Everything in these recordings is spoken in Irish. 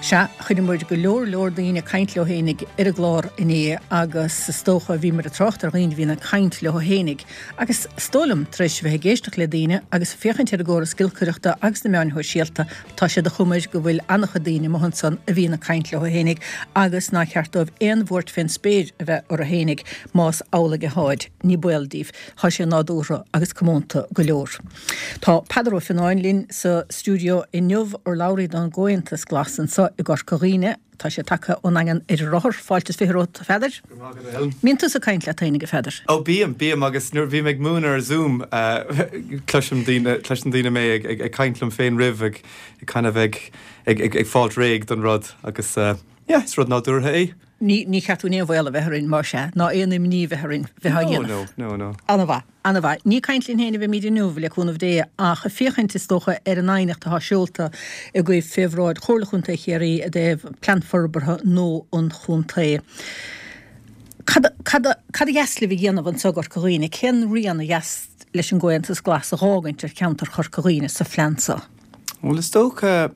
Se chuidir muid go leor daoine caint le hénig ar a glár iné agus stócha bhí mar a trocht ar ghaoin hína caint le hénig. Agus stólam treis bheith géisteach le daoine agus féchaint ar a ggóra scilcuireachta agus na meáin síalta tá sé de chumaid go bhfuil annacha daoine mohansan a bhína caint le hénig agus ná cheartmh éon bhórt fin spéir a bheith ar a hénig más ála go háid ní buildíh há sé nádúra agus commónta go leor. Tá Pedro Fináin lín sa stúdio i Nniuh ar Lowry don Gointas glasan sa i gor Corinne, tá sé take ón angan ar rothir fáiltas firót feidir. Míntas a caint le taine go feidir. Ó bíam agus nuair bhí meid múna ar Zoom cluisim daoine mé ag caintlam féin rih ag kind of ag fáilt réig don rud agus is rud nádúrtha é. Ní cheatú ní bhile bheitharin mar se, ná éonnim ní bheitharin bheitha No. Anna bha, ní caintlín héna bheith míidir nuh le chunmh dé ach a féchaint is tócha ar an ainiachta thasiúlta i go féhráid chorlachúnta chéirí a déh plantforbartha nó an chúnta. Cad a gheasla bhí dhéanamh an sagar Corinne, cén rianna gheas leis an Gointas glas a rágaint ar ceantar chur Corinne sa flensa? Well, is tócha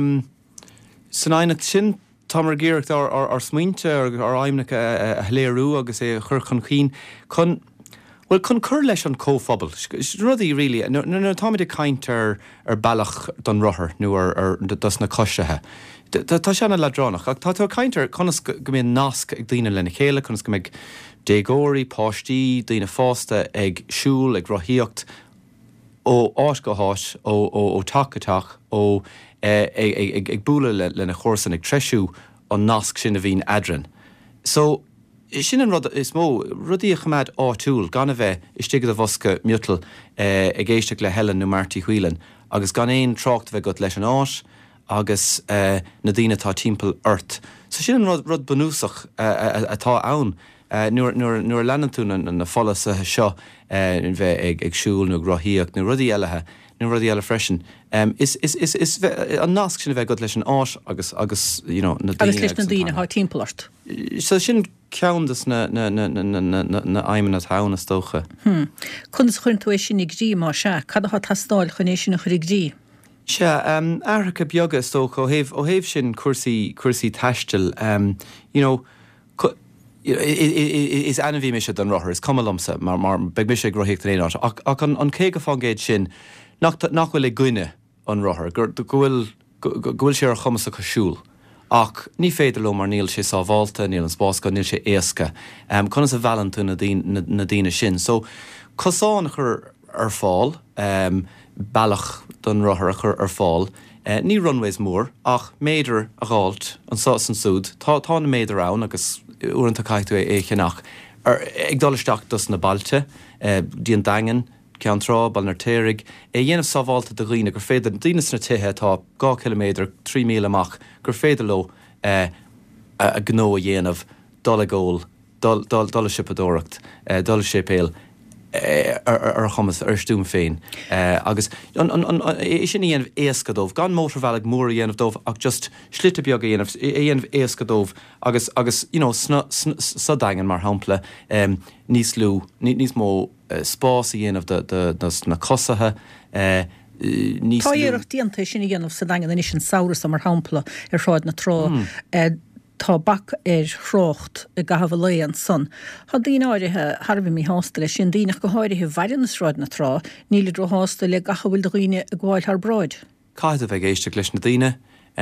san ainiacht sin Támar géireacht ar smaointe ar aimneach a léirú agus é chur chun chin chun chur leis an cóphobal. Rudaí rilí, nuair táid a caint ar bailach don rothair nó ar dus na coisithe. Tá seanna le dránach, ach tá caintar chunas go mbeadh nasc ag daoine lena chéile, chunas go mbeadh dégóirí, páistí, daoine fásta ag siúl, ag rothíocht ó áis go háis, ó taketeach, ó ag búla lena chósan ag treisiú an nasc sin a bhín adran. So, sin an rud is mó, rudí a chumad áitiúil, gan a bheith istigad a bhosca miútal ag éisteach le Helen nó Marty Whelan, agus gan éon trácht bheith got leis an áis, agus na daoine tá timpeall ort. So sin an rud banúsach atá ann, nuair lenantún na follas a seo bheith ag siúil nó rothíocht nó rudí eilethe, nó rudí eile freisin. Is an nasc sin a bheith got leis an áis agus na daoine. Agus leis na daoine há timpeall ort. So sin ceandas na aimime na tána stócha. Chunas chuinn tú é sin ag dí má se, cad a tastáil chun é sin a chuir ag dí? Se, aircha beaga stócha ó héh sin cuasaí taistil, is anmhí me se don rothair, is cumlamsa, mar beag me sé grothíocht an éáit. Ach an cé go fágéid sin, nach bhfuil ag gcuine an rothair, gohfuil sé ar chumas a cosisiúil. Ach ní féidir lo mar níl sé sábháilta, níl an spásca, níl sé éasca, chunas a bhealantú na daoine sin. So, cosáin chur ar fáil, bailach don rothair a chur ar fáil, ní runways mór, ach méidir a gáilt an sás an súd, tá na méidir ann agus uanta caiitú é chinach. Ag dolisteach dus na bailte, díon dagan, cean trá, balnar téirigh, dhéanamh sábháilta do ghoine gur féidir daoine na tithe tá 2 kilométer, 3 míle amach, gur féidir lo a gnó a dhéanamh dul a ggóil, dul a sipadóireacht, dul a sépéal ar chumas ar stúm féin. Agus sin dhéanamh éascadómh, gan mótar bhealach mór a dhéanamh dómh, ach just slite beag a dhéanamh éascadómh, agus sa dagan mar hampla níos lú, níos mó spás a dhéanamh na cosathe, níos lú. Tá éireacht díanta sin dhéanamh sa dagan in sin saoras mar hampla ar shráid na trá. Tá bac chrócht i gahabh léon son. Tá daoine áirithe Harbh mí hásta le sin daoineach go háirithe bhairn na sráid na trá, níl dro hásta le gahabhfuil do ghoine a gháil th bráid. Caiith a bheith éisteach leis na daoine.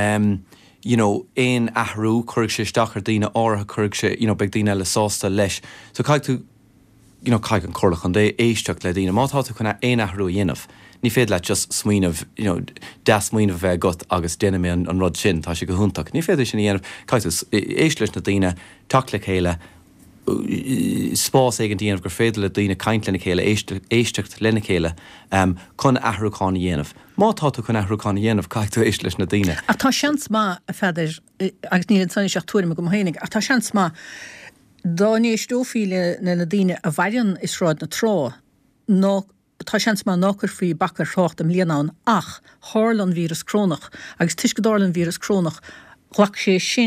Éon athrú chuirg sé isteach ar daoine áirithe chuirg sé, beag daoine le sásta leis. So caiith tú, caiith an chorlach an dé éisteach le daoine, mátá tú chuna éon athrú dhéanamh. Ní féad le just smaoinmh, deas smaoinmh bheith got agus déine mé an rud sin, tá sé go húntaach. Ní féidir sin dhéanamh, caiith éist leis na daoine, tach le chéile, spás éigen dhéanamh gur féidir le daoine caint lena chéile, éisteacht lena chéile, chun athrúcháin dhéanamh. Mátá tú chun athrúcháin dhéanamh, caiith tú éist leis na daoine. A tá seans má a feidir, agus níl an sanna seach túirm go hénig, a tá seans má dá níos dófíle na daoine a bhairn is ráid na trá, tá seans má náchar faoi bachar seacht am líanán ach hálan vírus crónach agus tuiscedálan vírus crónach ghlach sé sin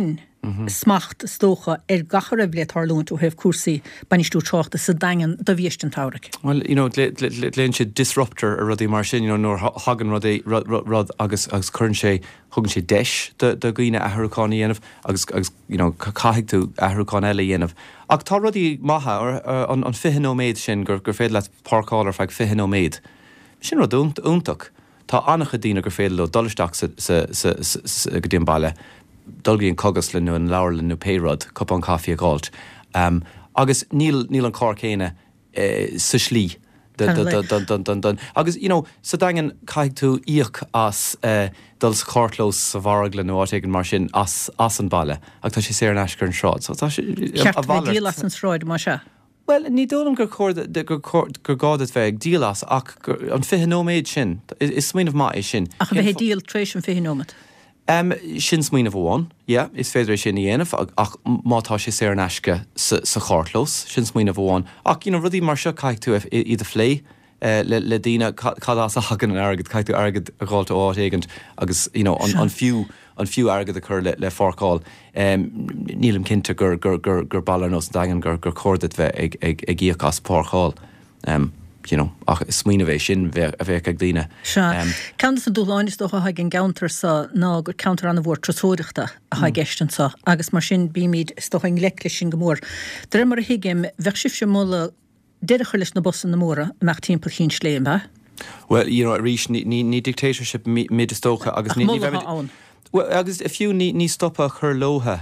smacht stócha gachar a bbliad tharlún tú hef cuasaí banistú teachta sa dagan do bhíistin táric. Well, léonn sé disruptor a rudí mar sin, nóir hagan rud agus chun sé thugann sé deis do gcuoine athruáí dhéanamh agus caiigh tú athruáin eile dhéanamh. Ach tá rudí maithe an 50 méid sin gur féad le pácáil ar feag 50 méid. Sin rud úntaach. Tá annacha dtíine gur féad le dolisteach sa go dtíon baile. Dulgaíon cogas le nu an leir le nu péród, cup an caí a gáilt. Agus níl an cá chéine sa slí. Agus, sa dagan caiig tú íoch as dul sa cártlós sa bharag le nó áitigh mar sin as an baile, ag tá sé sé an eisgur an sráid. Ceart bheith dílas an sráid mar se? Well, ní dólam gur gád bheith dílas ach an 50 méid sin, is smíanamh má é sin. Ach bheith díal trééis an 50 sin smíanamh bháin, is féidir sin dhéanamh ach mátá sé sé an eisce sa chártlós, sin smíanamh bháin. Ach rudí mar seo caiig tú iad a phlé le dtíine cadás a hagan an agad, caiig tú agad a gáilte áit éigent agus an fiú agad a chur le fácáil. Nílam cinnte gur ballar nó dagan gur cordad bheith ag gíochas pácáil. Ach smíanamh é sin a bheith ag dtíine. Ceann sa dúláinis do haig an gauntar sa ná gur counter an bhór trasóireachta a ha gestan sa, agus mar sin bíimiid stocha an leiclis sin gomór. Dar mar a hiigim bheith sif sem móla deireachar leis na bosan na móra meach timppla chin sléim ba? Well, rís ní dictatorship mid is tócha agus ní well, agus a fiú ní stoppa chur lótha.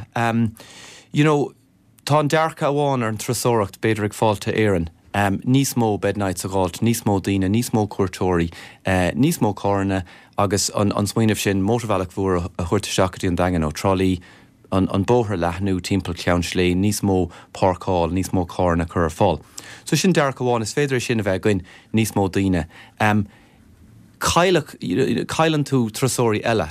Tá an dearcha bháin ar an trasóireacht beidir ag fáilte éireann. Níos mó bednight a gáilt, níos mó daoine, níos mó cuairteoirí, níos mó cárna agus an smaoinmh sin mótarbhealach mhuair a chuirte seachtaí an dagan ó trolaí an bóthir lethnú timppla ceann slé, níos mó pácáil, níos mó cárna chur ar fáil. So sin dearcha bháin is féidir sin a bheith goin níos mó daoine. Cailan tú trasóirí eile,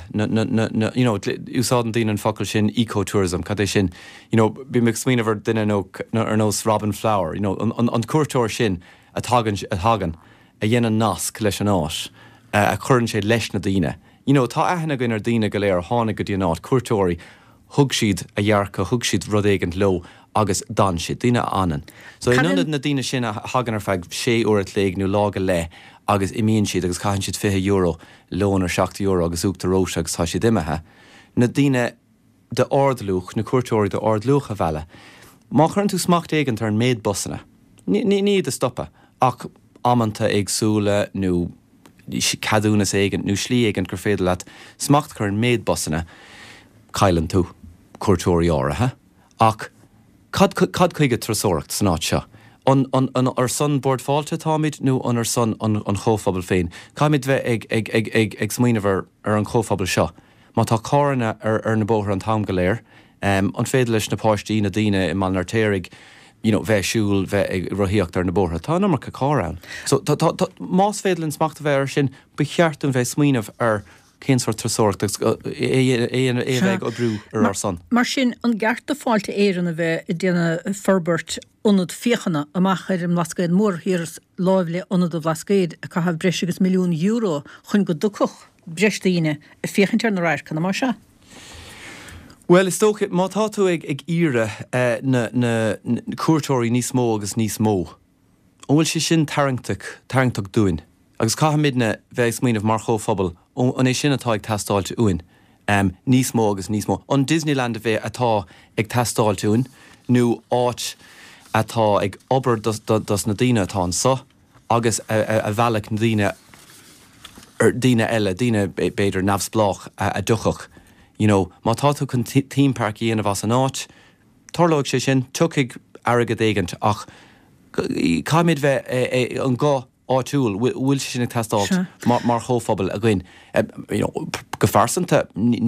úsáidan daoine an focail sin ecotourism, cad é sin, bí me smíanamh duine ar nós Robin Flower, an cuairteoir sin a thagan a dhéanaan nasc leis an áis, a churann sé leis na daoine. Tá aithna goin ar daoine go léir tháinig go dtí an áit, cuairteoirí, thug siad a dhearcha, thug siad rud éigent lo agus dan siad, daoine anan. So inionad na daoine sin a hagan ar feag 6 uair léig nó lága le, agus imíonn siad agus caiann siad €50 lón ar €60 agus úachta róis agus tá siad imethe. Na daoine de ordlúch, na cuairteoirí de ordlúch a bheile. Má chuann tú smacht éigent ar an méid bosanna. Ní a stoppa, ach amanta agsúla nó cadúnas éigent nó slí éigent gur féidir leat smacht chur an méid bosanna cailann tú cuairteoirí áirithe, ach cad chuige trasóireacht san áit seo. An ar son board fáilte táid nó an ar son an chóphobal féin. Caimid bheith ag smaoinmh ar an chóphobal seo. Má tá cáranna ar na bóthir an tam go léir, an féidir leis na páistí na daoine i man artéirigh, bheith siúil bheith ag rothíocht ar na bóthir. Tá ná mar go cárán. So más féidir an smachta bheith ar sin becheartan bheith smaoinmh ar cénsfar trasóireacht é bheith ó brú ar son. Mar sin an gcearta fáilte éireann a bheith i dtéanana Ferbert onad fiochanna amach ar an bhlascaid mór hir láimhle onad a bhlascaid a caithfh breis agus €1 milliún chun go duchach breis daoine a fiochann ar na ráir canna mar se? Well, is tócha má tá tú ag íre na cuairteoirí níos mó agus níos mó. Bhfuil sé sin tarintach dúin. Agus caithmidna bheith smaoinmh mar chóphobal an é sin atá ag teastáilte uin. Níos mó agus níos mó. An Disneyland a bheith atá ag teastáilte uin, nó áit atá ag obair dos na daoine atá an sa, agus a bhealach na daoine ar daoine eile, daoine beidir nafsblách a duchach. Má tá tú chun theme park dhéanamh as an áit, tarlóigh sé sin, tuigh airgad éigent ach caiimid bheith an gá áitiúil bhfuil sin ag teastáilt mar chóphobal a gcuin. Go farsanta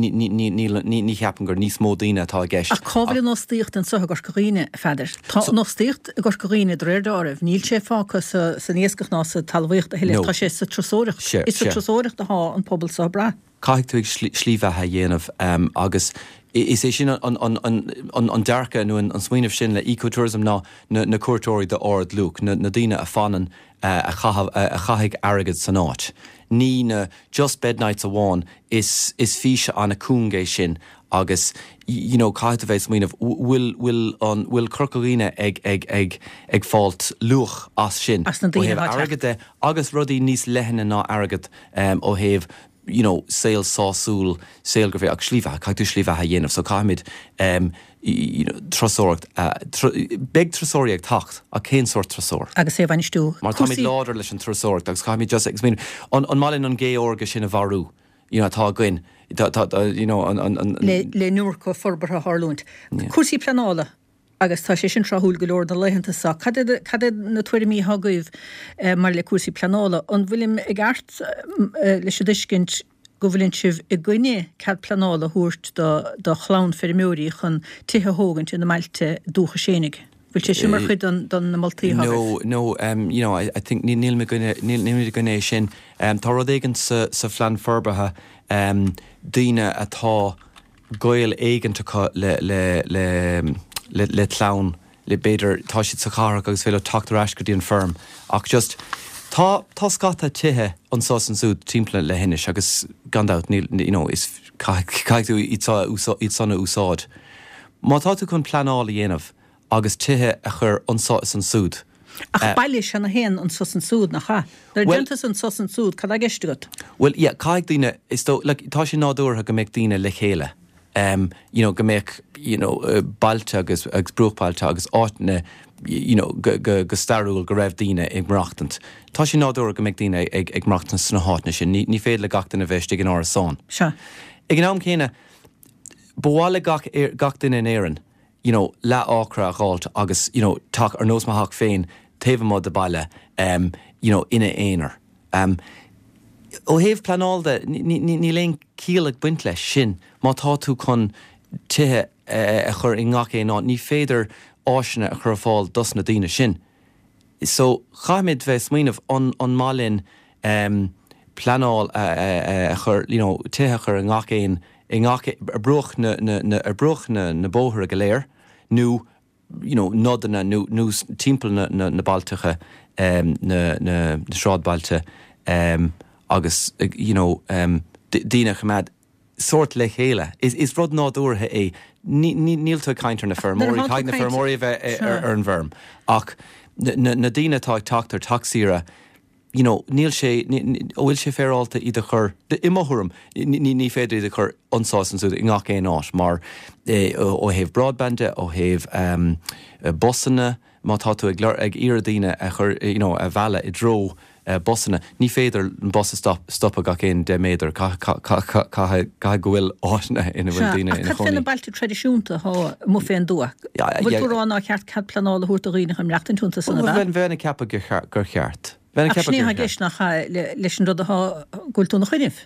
ní cheapan gur níos mó daoine atá gceist. A cábhfuil nó stíocht an sotha gur scoíine feidir. Tá nó stíocht gur scoíine réirdáibh, níl sé fácha sa níoscach ná sa talmhaocht a heile tá sé sa trasóireacht. Is sa trasóireacht a há an pobl sa bra. Caiigh tú ag slíomhethe dhéanamh agus is é sin an dearcha nó an smaoinmh sin le ecotourism ná na cuairteoirí de ord lúc, na daoine a fanan a chaithigh airgad san áit. Ní na just bednights a bháin is físe anna cúngé sin agus caiith a bheits míanamh bhfuil crocóíine ag fáilt luach as sin. As na daoine agad agus rudí níos lehanna ná agad ó héh saoil sásúil saoil go bhéh ag slíomh caiú slíomh a dhéanamh, so caiimiid trasóirt beg trasóirí ag tacht a cén sort trasóir. Agus é bhainistú. Mar táid láidir leis an trasóirt, agus caiimiid just ag an málinn an gé orga sin a bharú, tá gin. Le nuair go forbartha Harlúint. Cuasaí planála agus tá sé sin trahúil go leor na leihananta sa. Cad na tuairí mí hagaibh mar le cuasaí planála, an bhfuilim ag art leis a discint go bhfuilinn sibh i gcuine cad planála thuairt do chlán ferimúí chun tithe hógant in na mailte dúcha sénig. Bhfuil sé simar chuid don na Maltaí hagaibh? No, I think níl me gine sin. Tá rud éigean sa phlean forbartha daoine atá gail éigeanta le tlán le beidir tá siad sa charach agus féile tatar eis go dtíon firm. Ach just tá scata tithe an sás an súd timpla le hinis agus gandát is caiú iad sanna úsáid. Má tá tú chun planála dhéanamh agus tithe a chur an sás an súd. Ach bailí se na héan an sos an súd nach cha. Dar dentas an sos an súd, cad a geiste got? Well, caiig daoine, tá sin nádúrtha go méid daoine le chéile. Go méid, bailte agus brúchbailte agus áitne, go starúil go raibh daoine ag mreachtant. Tá sin nádúrtha go méid daoine ag mreachtant sna háitne sin, ní féad le gachtain a bheist ag an áras sáin. Se. Ag an am chéine, bhála gach duine in éireann, le ácra a gáilt agus, tak ar nós maithach féin, taobh mod de baile, ina éonar. Ó héobh planálda, ní léon cíal buint leis sin, má tá tú chun tithe a chur i ngach éá, ní féidir áisina a chur fáil dos na daoine sin. So, chaimiid bheith smaoinmh an málinn planál a chur, tithe chur i ngach éin, a bruch na bóthra go léir, nó nodanna nó timppla na baltacha na sráidbailte agus dína chumad sort le chéile. Is rud nádúrtha é níl tú caiintear na fermóí, caiid na fermóí bheith ar an bherm. Ach na dína tá tacht ar taxíra, níl sé bhfuil sé féráilta iad a chur imothuam ní féidir iad a chur ansásan súd i ngach éon áit, mar ó héobh broadbande, ó héobh bosanna, má tá tú ag iardaine a chur a bheala i dro bosanna, ní féidir an bosa stoppa gach éon de méidir cai go bhfuil áitna ina bhfuil daoine ina choní. Cad bailta tradiisiúnta mó féin dua? Bhfuil tú rán á cheart cad planála thuairt a riine chum leachtain túnta sanna bheith? Bheithna ceappa gur cheart. Ach sní ha gist nach leis an rud a gúiltú na chuineh?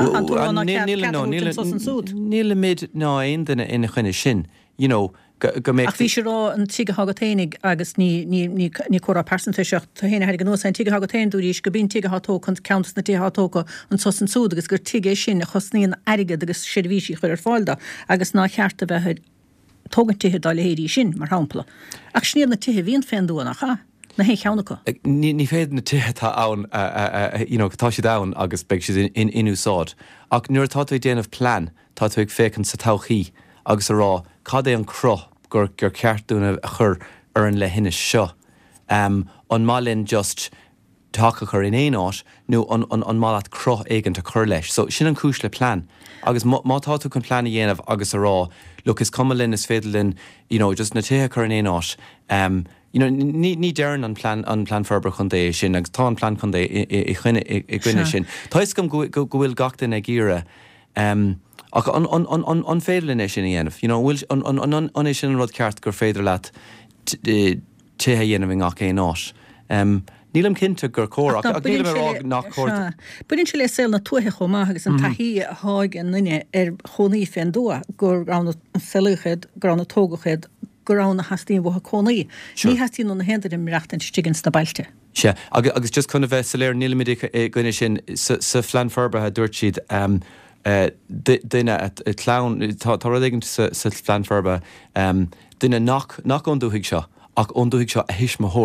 Níl méid ná aon duine ina chuine sin, go méid... Ach bhí sé rá an tíige hagaténig agus ní chora percentéiseach tá héna heir an nósa an tíige hagatéin dúrís go bín tíige ható chun counts na tíige hatóca an sos an súd agus gur tíige sin a chosníon aige agus sévíí chuir ar fáilda agus ná cheartta bheith tógan tithe dáile héirí sin mar hámpla. Ach sníad na tithe bhíon féin dúan nach cha? Na hé cheannacha? Ní féad na tithe tá ann, tá si ann agus beag si inúsáid. Ach nuair tá tú déanamh plán, tá tú ag fécinn sa tauchaí agus rá cad é an croch gur ceartúna a chur ar an le hinne seo. An málinn just take chur in éon áit, nó an málat croch éigeant a chur leis. So sin an cúis le plán. Agus má tá tú chun plán dhéanamh agus rá, look, is cumalinn is féidirlinn, just na tithe chur in éon áit. Ní dearan an plán ferber chun dé sin, agus tá an plán chun dé i gcuine sin. Tá is go bhfuil gachtain ag gíire ach an féidirlinn é sin dhéanamh. Bhfuil an é sin an rud ceart gur féidir leat tithe dhéanamh ngach éon áit. Nílam cinnte gur cór, ach nílam ar nach cór. Buinn se le saoil na tuathe chomá agus an taithí a háig an nine ar chonaí féin dua gur rán seluchéad, gur rán tógachéad, gur rán hastíon bhtha conaí. Ní hastíon na hendir im reachtain stigin na bailte. Se, agus just chuna bheith sa léir nílamid gine sin sa phlean forbartha dúirt siad duine a tlán, tá rud éigent sa phlean forbartha, duine nach ondúigh seo, ach ondúigh seo a hisisma thór.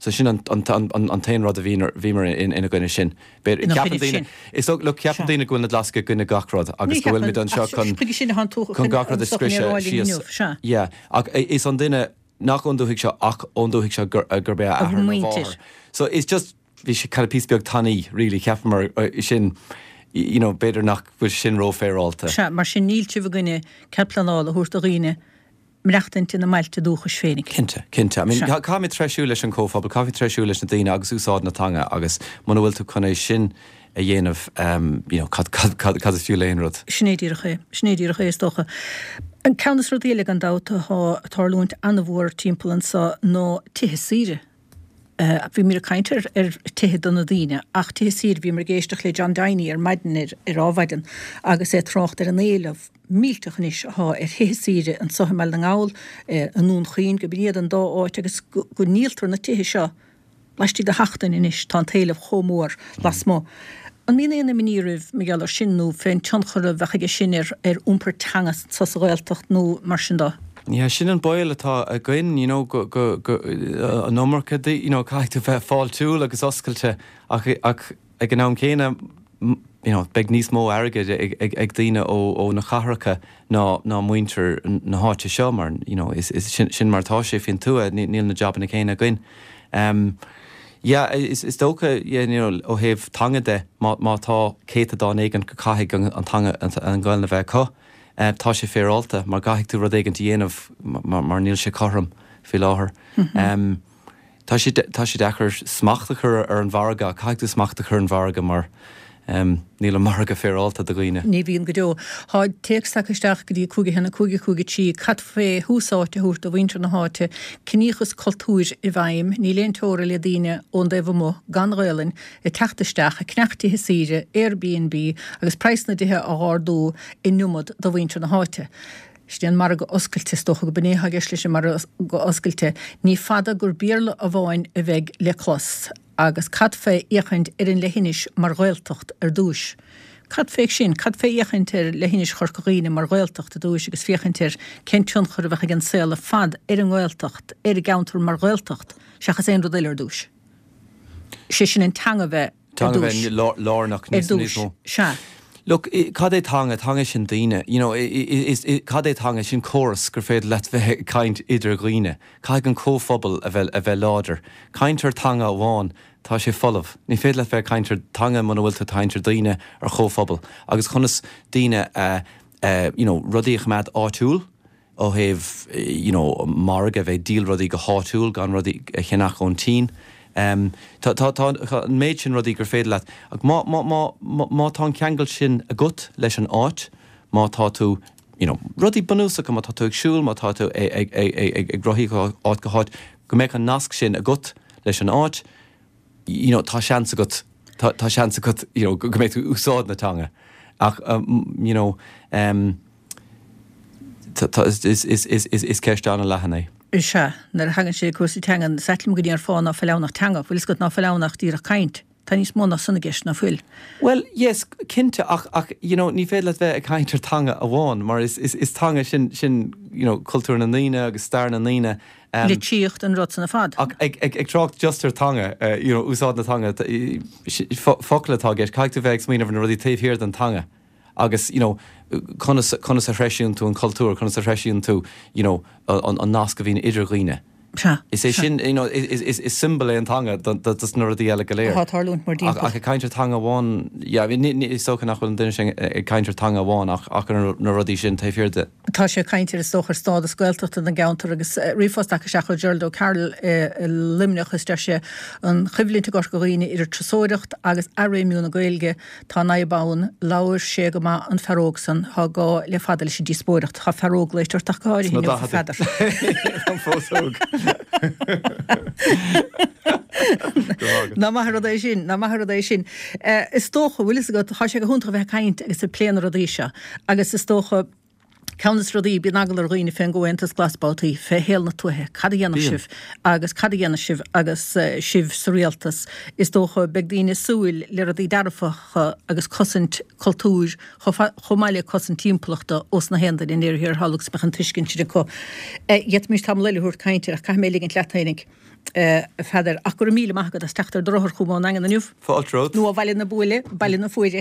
So sin an tain rud a bhímar ina gine sin. Is le ceapan daine gúna lasca gine gachrod agus gohfuil mid an seo chun gachrod a scríise. Ach is an duine nach ondúigh seo ach ondúigh seo gur be a. So it's just bhí sé kind of písbeag taní rilí ceapmar sin beidir nach bfuil sin ró féráilta. Se mar sin nílte bh gine ceplanála thuirt a riine mreachtain na mailte dúchas fénig. Cinnte. I mean, cá mé treisiú leis an cófabal, cá mé treisiú leis na daine agus úsáid na tanga agus man bhfuil tú chuna sin a dhéanamh cad is fiú léonrod. Snéadíire ché is docha. An ceannas rodéile an dáta há tarlúint anna bhór timpplain sa nó tithe síre. Bhí mí a caiintear tithe donna daine, ach tithe sír bhí mar géisteach le John Dainey maidin áhaidan agus trocht an éileh míltechanis há tithe síre an socha meall an gáil an nún chuoin go bíad an dá áit agus go níltar na tithe seo leistí de heachtain inis tá taileh chomór las mó. An mína éana miníirih me geall sinú féin tionchar bhecha sin úmper tangas sa gáiltacht nó mar sin dá. Yeah, sin an boil atá a gin, a nómarcha caiith tú bheith fáil túúil agus oscailte ach ag an ám céine beag níos mó airgeid ag daine ó na chahracha ná muinter na háte seo mar is sin martá sé fin tú níl na job na céine gin. Is dócha ó héh tanga de mátá céta dá éigen go caiigh an tanga an gáil na bheith có. Tá sé féráilta, mar gaigh tú rud éigen dhéanamh mar níl sé chom fi láthair. Tá sé dechar smachta chur ar an bharga, caiigh tú smachta chur an bharga mar níl marga féráilta do gine. Ní bhíon go deo. Háid teachstaisteach go dtí cúige hena cúige tí cad fé húsáte thuirt a bhaintre na háte, cníchas cultúir i bhaim, ní léon tóra le daine ón daobh mó gan réilinn i teachtaisteach a cneachtaithe síre, Airbnb agus preisna dithe a ghardú i numad do bhaintre na háte. Stían mar go oscailte stocha go benétha geisle mar go oscailte, ní fada gur bíarla a bháin a bheith le clos. Agus cad fé échaint an lehinis mar ghiltocht dúis. Cad fé sin, cad fé échaint lehinis chorcaíine mar ghiltocht dúis agus féchaint centiún chur bhecha gan séla fad an ghiltocht, gauntar mar ghiltocht, seachas éon rodéile dúis. Sé sin an tanga bheith lárnach níos se. Look, cad é tanga sin daine, cad é tanga sin choras gur féad let bheith caint idir ghuiine, caiig an cóphobal a bheith láidir, caintar tanga bháin tá sé folamh, ní féad let bheith caintar tanga man bhfuil tá taintar daine ar cóphobal, agus chunas daine rudíoch mead áitiúil, ó héh marga bheith díl rudí go háitiúil gan rudí chénach ón tín. Tá méid sin rudí gur féad leat ach má tá ceangail sin a gut leis an áit, má tá tú rudí banúsa go má tá tú ag siúil, má tá tú ag grothí áit go háit go méid an nasc sin a gut leis an áit, tá seansa gut go méid tú úsáid na tanga ach is ceist anna lehanna. Se, nar hagan sé cuasí teangan setlim go dtíar fáin á fellánach teanga, bhfuil go ná fellánach tíar a caint. Tá níos móna sanna gceist na fuil. Well, yes, cinnte ach ní féad le bheith a caintar tanga a bháin, mar is tanga sin cultúr na níine agus star na níine. Le tíocht an rot na fad. Ag trácht justar tanga, úsáid na tanga, focalatá gceist, caiig tú bheith smíanamh na rudí taobhhirir an tanga. Agus, conas a freiisiún tú an cultúr, conas a freiisiún tú, an nasc a bhín idir ghuiine. Is é sin, is symbol an tanga, that's nuair a eile go léir. Tarlúnt mar dín. Ach a caintir tanga bháin, is socha nach bhfuil an duine sin caintir tanga bháin ach na rudí sin taobhhirirde. Tá sé caintir is sochar stád a scoilteachta na gauntar agus riomhfásteach seach Gerald Carl limneach is sé an chuimhlínta go ghuiine idir trasóireacht agus aréimiún na gailge tá naibáin láir sé go má an ferógsan há gá le fadal sé díspóireacht cha feróg leitir taáir hí fadar. Na maithar sin. Is tócha bhfuil go tá sé go húnta bheith caint agus sa pléan rodíise, agus is tócha ceannas rodí bí nagal roioine féin gohaintas glasbátaí fé héal na tuthe, cad dhéana sibh agus cad dhéana sibh agus sibh soréaltas is dócha beag daoine súil le rodí darfacha agus cosint cultúr chomáile cosint tímploachta os na hendan in éir hir halagus bechan tuiscin si go. Iet mís tam leile húr caintir a cai mé ligin leatainig. feidir a go míle maigad a teachtar drothir chumán an nniuh. Fáiltród. Nu a bhaile na búile, bailile na fuide